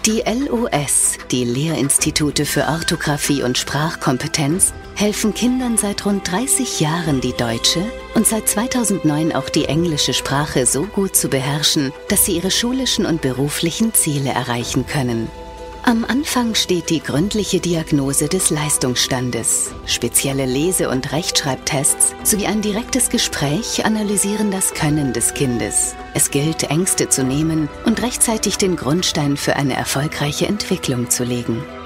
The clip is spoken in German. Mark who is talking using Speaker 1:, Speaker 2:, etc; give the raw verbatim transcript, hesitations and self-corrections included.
Speaker 1: Die L O S, die Lehrinstitute für Orthographie und Sprachkompetenz, helfen Kindern seit rund dreißig Jahren, die deutsche und seit zweitausendneun auch die englische Sprache so gut zu beherrschen, dass sie ihre schulischen und beruflichen Ziele erreichen können. Am Anfang steht die gründliche Diagnose des Leistungsstandes. Spezielle Lese- und Rechtschreibtests sowie ein direktes Gespräch analysieren das Können des Kindes. Es gilt, Ängste zu nehmen und rechtzeitig den Grundstein für eine erfolgreiche Entwicklung zu legen.